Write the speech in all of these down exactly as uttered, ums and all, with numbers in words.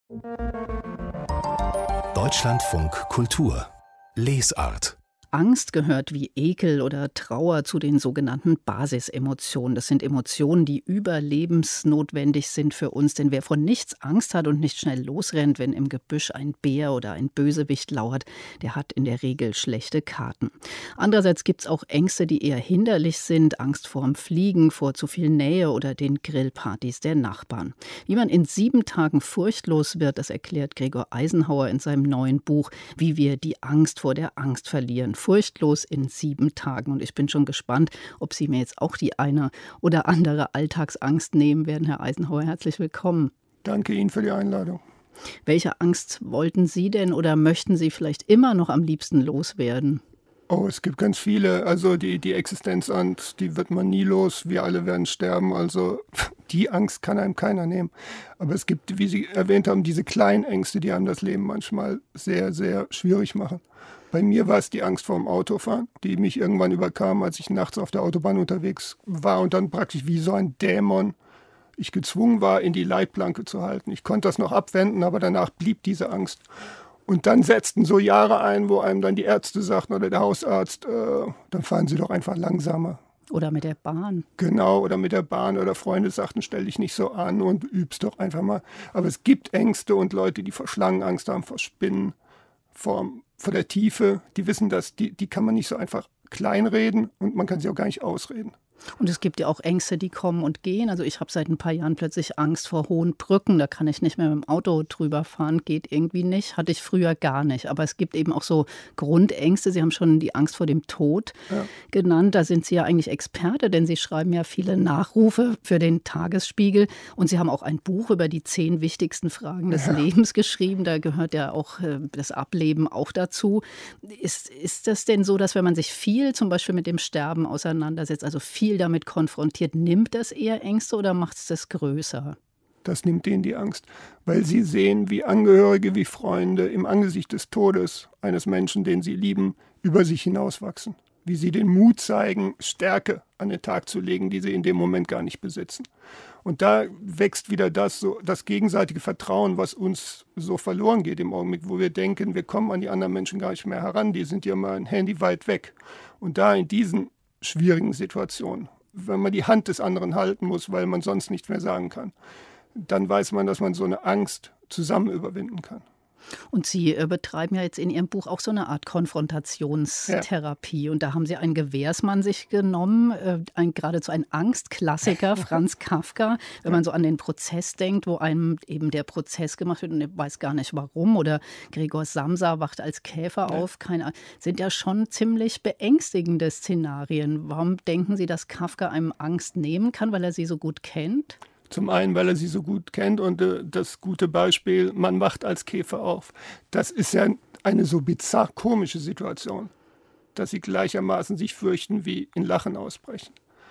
Deutschlandfunk Kultur Lesart. Angst gehört wie Ekel oder Trauer zu den sogenannten Basisemotionen. Das sind Emotionen, die überlebensnotwendig sind für uns. Denn wer vor nichts Angst hat und nicht schnell losrennt, wenn im Gebüsch ein Bär oder ein Bösewicht lauert, der hat in der Regel schlechte Karten. Andererseits gibt es auch Ängste, die eher hinderlich sind. Angst vorm Fliegen, vor zu viel Nähe oder den Grillpartys der Nachbarn. Wie man in sieben Tagen furchtlos wird, das erklärt Gregor Eisenhauer in seinem neuen Buch, wie wir die Angst vor der Angst verlieren. Furchtlos in sieben Tagen. Und ich bin schon gespannt, ob Sie mir jetzt auch die eine oder andere Alltagsangst nehmen werden. Herr Eisenhauer, herzlich willkommen. Danke Ihnen für die Einladung. Welche Angst wollten Sie denn oder möchten Sie vielleicht immer noch am liebsten loswerden? Oh, es gibt ganz viele. Also die, die Existenzangst, die wird man nie los. Wir alle werden sterben. Also die Angst kann einem keiner nehmen. Aber es gibt, wie Sie erwähnt haben, diese kleinen Ängste, die einem das Leben manchmal sehr, sehr schwierig machen. Bei mir war es die Angst vor dem Autofahren, die mich irgendwann überkam, als ich nachts auf der Autobahn unterwegs war und dann praktisch wie so ein Dämon ich gezwungen war, in die Leitplanke zu halten. Ich konnte das noch abwenden, aber danach blieb diese Angst. Und dann setzten so Jahre ein, wo einem dann die Ärzte sagten oder der Hausarzt, äh, dann fahren Sie doch einfach langsamer. Oder mit der Bahn. Genau, oder mit der Bahn. Oder Freunde sagten, stell dich nicht so an und übst doch einfach mal. Aber es gibt Ängste und Leute, die vor Schlangenangst haben, vor Spinnen, vor, vor der Tiefe. Die wissen, dass die, die kann man nicht so einfach kleinreden und man kann sie auch gar nicht ausreden. Und es gibt ja auch Ängste, die kommen und gehen. Also ich habe seit ein paar Jahren plötzlich Angst vor hohen Brücken. Da kann ich nicht mehr mit dem Auto drüber fahren, geht irgendwie nicht. Hatte ich früher gar nicht. Aber es gibt eben auch so Grundängste. Sie haben schon die Angst vor dem Tod ja. genannt. Da sind Sie ja eigentlich Experte, denn Sie schreiben ja viele Nachrufe für den Tagesspiegel. Und Sie haben auch ein Buch über die zehn wichtigsten Fragen des ja. Lebens geschrieben. Da gehört ja auch äh, das Ableben auch dazu. Ist, ist das denn so, dass wenn man sich viel zum Beispiel mit dem Sterben auseinandersetzt, also viel damit konfrontiert, nimmt das eher Ängste oder macht es das größer? Das nimmt denen die Angst, weil sie sehen, wie Angehörige, wie Freunde im Angesicht des Todes eines Menschen, den sie lieben, über sich hinauswachsen. Wie sie den Mut zeigen, Stärke an den Tag zu legen, die sie in dem Moment gar nicht besitzen. Und da wächst wieder das, so, das gegenseitige Vertrauen, was uns so verloren geht im Augenblick, wo wir denken, wir kommen an die anderen Menschen gar nicht mehr heran, die sind ja mal ein Handy weit weg. Und da in diesen schwierigen Situationen, wenn man die Hand des anderen halten muss, weil man sonst nicht mehr sagen kann, dann weiß man, dass man so eine Angst zusammen überwinden kann. Und Sie äh, betreiben ja jetzt in Ihrem Buch auch so eine Art Konfrontationstherapie. Ja. Und da haben Sie einen Gewährsmann sich genommen, äh, ein, geradezu ein Angstklassiker, Franz Kafka. Wenn man so an den Prozess denkt, wo einem eben der Prozess gemacht wird und er weiß gar nicht warum. Oder Gregor Samsa wacht als Käfer ja. auf. Keine Ahnung. Sind ja schon ziemlich beängstigende Szenarien. Warum denken Sie, dass Kafka einem Angst nehmen kann, weil er sie so gut kennt? Zum einen, weil er sie so gut kennt und äh, das gute Beispiel, man wacht als Käfer auf. Das ist ja eine so bizarr komische Situation, dass sie gleichermaßen sich fürchten wie in Lachen ausbrechen.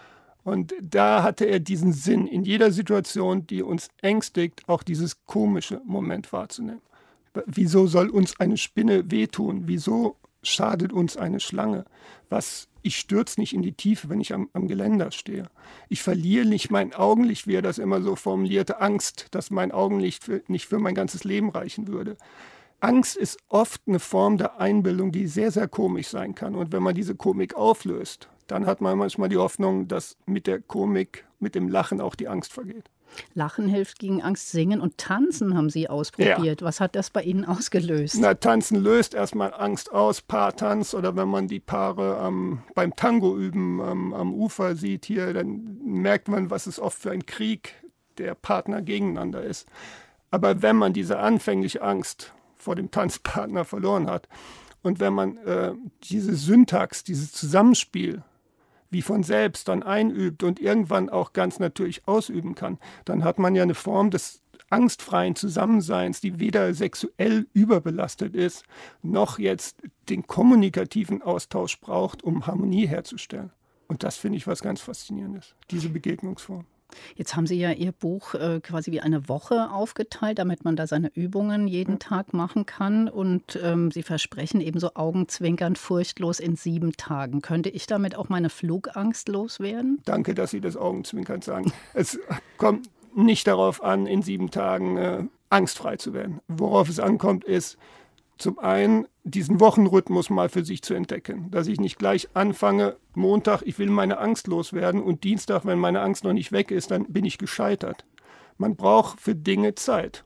Und da hatte er diesen Sinn, in jeder Situation, die uns ängstigt, auch dieses komische Moment wahrzunehmen. Wieso soll uns eine Spinne wehtun? Wieso schadet uns eine Schlange? Was Ich stürze nicht in die Tiefe, wenn ich am, am Geländer stehe. Ich verliere nicht mein Augenlicht, wie er das immer so formulierte, Angst, dass mein Augenlicht für, nicht für mein ganzes Leben reichen würde. Angst ist oft eine Form der Einbildung, die sehr, sehr komisch sein kann. Und wenn man diese Komik auflöst, dann hat man manchmal die Hoffnung, dass mit der Komik, mit dem Lachen auch die Angst vergeht. Lachen hilft gegen Angst, Singen und Tanzen haben Sie ausprobiert. Ja. Was hat das bei Ihnen ausgelöst? Na, Tanzen löst erstmal Angst aus, Paartanz oder wenn man die Paare ähm, beim Tango üben ähm, am Ufer sieht hier, dann merkt man, was es oft für ein Krieg der Partner gegeneinander ist. Aber wenn man diese anfängliche Angst vor dem Tanzpartner verloren hat und wenn man äh, diese Syntax, dieses Zusammenspiel wie von selbst dann einübt und irgendwann auch ganz natürlich ausüben kann, dann hat man ja eine Form des angstfreien Zusammenseins, die weder sexuell überbelastet ist, noch jetzt den kommunikativen Austausch braucht, um Harmonie herzustellen. Und das finde ich was ganz Faszinierendes, diese Begegnungsform. Jetzt haben Sie ja Ihr Buch äh, quasi wie eine Woche aufgeteilt, damit man da seine Übungen jeden Tag machen kann. Und ähm, Sie versprechen eben so augenzwinkernd furchtlos in sieben Tagen. Könnte ich damit auch meine Flugangst loswerden? Danke, dass Sie das augenzwinkernd sagen. Es kommt nicht darauf an, in sieben Tagen äh, angstfrei zu werden. Worauf es ankommt, ist zum einen diesen Wochenrhythmus mal für sich zu entdecken, dass ich nicht gleich anfange, Montag, ich will meine Angst loswerden und Dienstag, wenn meine Angst noch nicht weg ist, dann bin ich gescheitert. Man braucht für Dinge Zeit.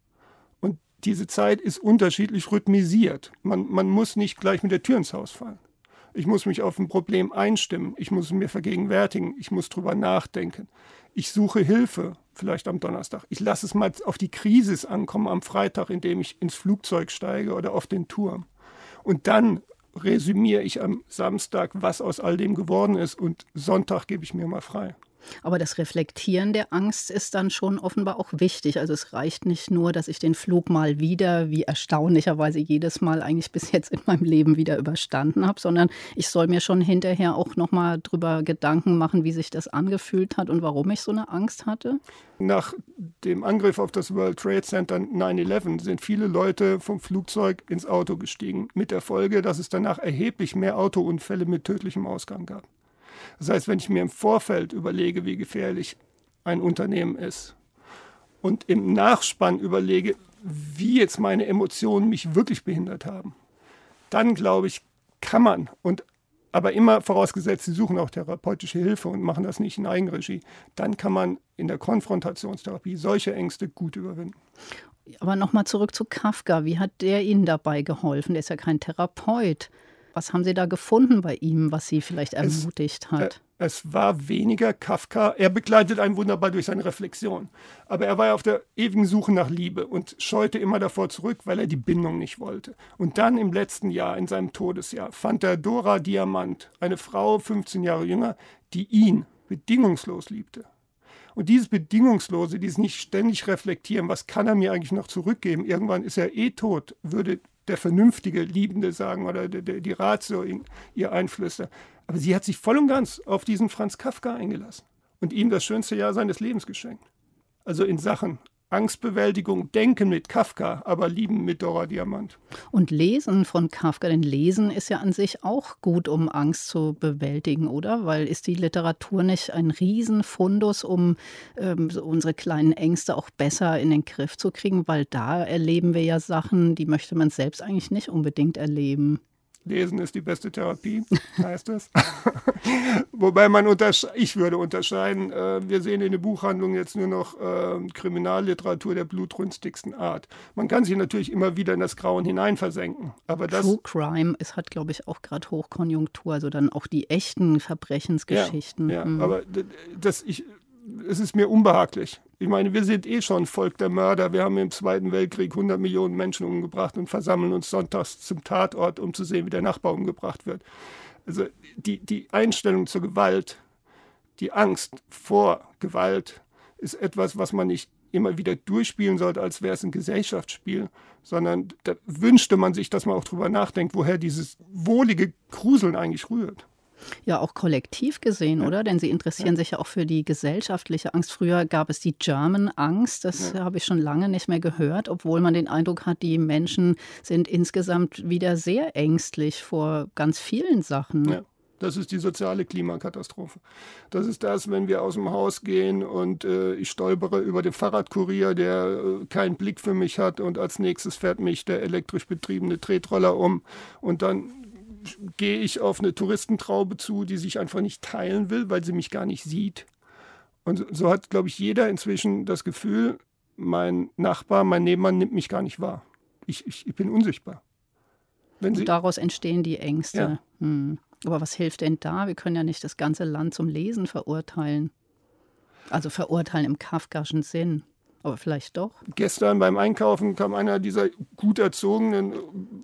Und diese Zeit ist unterschiedlich rhythmisiert. Man, man muss nicht gleich mit der Tür ins Haus fallen. Ich muss mich auf ein Problem einstimmen. Ich muss es mir vergegenwärtigen. Ich muss drüber nachdenken. Ich suche Hilfe, vielleicht am Donnerstag. Ich lasse es mal auf die Krise ankommen am Freitag, indem ich ins Flugzeug steige oder auf den Turm. Und dann resümiere ich am Samstag, was aus all dem geworden ist. Und Sonntag gebe ich mir mal frei. Aber das Reflektieren der Angst ist dann schon offenbar auch wichtig. Also es reicht nicht nur, dass ich den Flug mal wieder, wie erstaunlicherweise jedes Mal eigentlich bis jetzt in meinem Leben wieder überstanden habe, sondern ich soll mir schon hinterher auch noch mal drüber Gedanken machen, wie sich das angefühlt hat und warum ich so eine Angst hatte. Nach dem Angriff auf das World Trade Center neun elf sind viele Leute vom Flugzeug ins Auto gestiegen, mit der Folge, dass es danach erheblich mehr Autounfälle mit tödlichem Ausgang gab. Das heißt, wenn ich mir im Vorfeld überlege, wie gefährlich ein Unternehmen ist und im Nachspann überlege, wie jetzt meine Emotionen mich wirklich behindert haben, dann glaube ich, kann man, und aber immer vorausgesetzt, sie suchen auch therapeutische Hilfe und machen das nicht in Eigenregie, dann kann man in der Konfrontationstherapie solche Ängste gut überwinden. Aber nochmal zurück zu Kafka. Wie hat der Ihnen dabei geholfen? Der ist ja kein Therapeut. Was haben Sie da gefunden bei ihm, was Sie vielleicht ermutigt es, hat? Äh, es war weniger Kafka. Er begleitet einen wunderbar durch seine Reflexion. Aber er war ja auf der ewigen Suche nach Liebe und scheute immer davor zurück, weil er die Bindung nicht wollte. Und dann im letzten Jahr, in seinem Todesjahr, fand er Dora Diamant, eine Frau, fünfzehn Jahre jünger, die ihn bedingungslos liebte. Und dieses Bedingungslose, dieses nicht ständig reflektieren, was kann er mir eigentlich noch zurückgeben? Irgendwann ist er eh tot, würde der vernünftige Liebende sagen oder die, die Ratio in ihr einflüstern. Aber sie hat sich voll und ganz auf diesen Franz Kafka eingelassen und ihm das schönste Jahr seines Lebens geschenkt. Also in Sachen Angstbewältigung, Denken mit Kafka, aber Lieben mit Dora Diamant. Und Lesen von Kafka, denn Lesen ist ja an sich auch gut, um Angst zu bewältigen, oder? Weil ist die Literatur nicht ein Riesenfundus, um ähm, so unsere kleinen Ängste auch besser in den Griff zu kriegen? Weil da erleben wir ja Sachen, die möchte man selbst eigentlich nicht unbedingt erleben. Lesen ist die beste Therapie, heißt es. Wobei man untersche- ich würde unterscheiden, äh, wir sehen in der Buchhandlung jetzt nur noch äh, Kriminalliteratur der blutrünstigsten Art. Man kann sich natürlich immer wieder in das Grauen hinein versenken. Aber das, True Crime, es hat, glaube ich, auch gerade Hochkonjunktur, also dann auch die echten Verbrechensgeschichten. Ja, ja hm. aber das, ich, es ist mir unbehaglich. Ich meine, wir sind eh schon Volk der Mörder. Wir haben im Zweiten Weltkrieg hundert Millionen Menschen umgebracht und versammeln uns sonntags zum Tatort, um zu sehen, wie der Nachbar umgebracht wird. Also die, die Einstellung zur Gewalt, die Angst vor Gewalt ist etwas, was man nicht immer wieder durchspielen sollte, als wäre es ein Gesellschaftsspiel, sondern da wünschte man sich, dass man auch drüber nachdenkt, woher dieses wohlige Gruseln eigentlich rührt. Ja, auch kollektiv gesehen, ja. Oder? Denn Sie interessieren ja. sich ja auch für die gesellschaftliche Angst. Früher gab es die German-Angst, das ja. habe ich schon lange nicht mehr gehört, obwohl man den Eindruck hat, die Menschen sind insgesamt wieder sehr ängstlich vor ganz vielen Sachen. Ja. Das ist die soziale Klimakatastrophe. Das ist das, wenn wir aus dem Haus gehen und äh, ich stolpere über den Fahrradkurier, der äh, keinen Blick für mich hat und als nächstes fährt mich der elektrisch betriebene Tretroller um und dann gehe ich auf eine Touristentraube zu, die sich einfach nicht teilen will, weil sie mich gar nicht sieht. Und so hat, glaube ich, jeder inzwischen das Gefühl, mein Nachbar, mein Nebenmann nimmt mich gar nicht wahr. Ich, ich, ich bin unsichtbar. Wenn sie, und daraus entstehen die Ängste. Ja. Hm. Aber was hilft denn da? Wir können ja nicht das ganze Land zum Lesen verurteilen. Also verurteilen im kafkaschen Sinn. Aber vielleicht doch. Gestern beim Einkaufen kam einer dieser gut erzogenen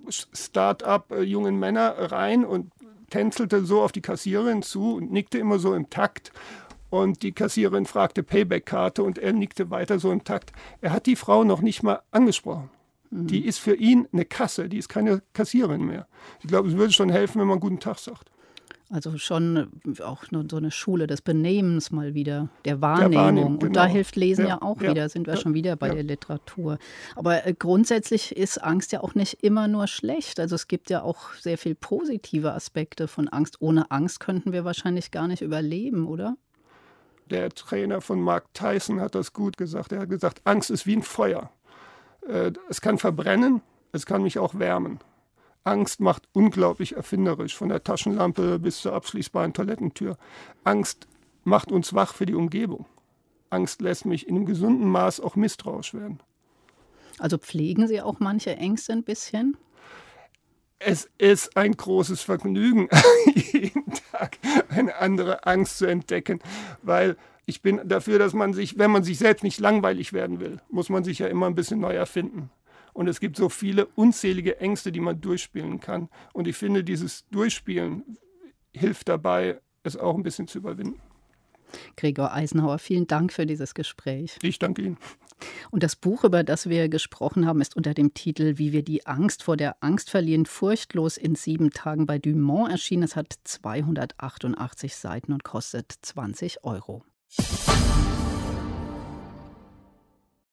Start-up-jungen Männer rein und tänzelte so auf die Kassiererin zu und nickte immer so im Takt. Und die Kassiererin fragte Payback-Karte und er nickte weiter so im Takt. Er hat die Frau noch nicht mal angesprochen. Mhm. Die ist für ihn eine Kasse, die ist keine Kassiererin mehr. Ich glaube, es würde schon helfen, wenn man guten Tag sagt. Also schon auch so eine Schule des Benehmens mal wieder, der Wahrnehmung. Der Wahrnehmung, genau. Und da hilft Lesen ja, ja auch ja, wieder, sind wir ja, schon wieder bei ja. der Literatur. Aber äh, grundsätzlich ist Angst ja auch nicht immer nur schlecht. Also es gibt ja auch sehr viel positive Aspekte von Angst. Ohne Angst könnten wir wahrscheinlich gar nicht überleben, oder? Der Trainer von Mark Tyson hat das gut gesagt. Er hat gesagt, Angst ist wie ein Feuer. Äh, es kann verbrennen, es kann mich auch wärmen. Angst macht unglaublich erfinderisch, von der Taschenlampe bis zur abschließbaren Toilettentür. Angst macht uns wach für die Umgebung. Angst lässt mich in einem gesunden Maß auch misstrauisch werden. Also pflegen Sie auch manche Ängste ein bisschen? Es ist ein großes Vergnügen, jeden Tag eine andere Angst zu entdecken, weil ich bin dafür, dass man sich, wenn man sich selbst nicht langweilig werden will, muss man sich ja immer ein bisschen neu erfinden. Und es gibt so viele unzählige Ängste, die man durchspielen kann. Und ich finde, dieses Durchspielen hilft dabei, es auch ein bisschen zu überwinden. Gregor Eisenhauer, vielen Dank für dieses Gespräch. Ich danke Ihnen. Und das Buch, über das wir gesprochen haben, ist unter dem Titel »Wie wir die Angst vor der Angst verlieren, furchtlos in sieben Tagen« bei Dumont erschienen. Es hat zweihundertachtundachtzig Seiten und kostet zwanzig Euro.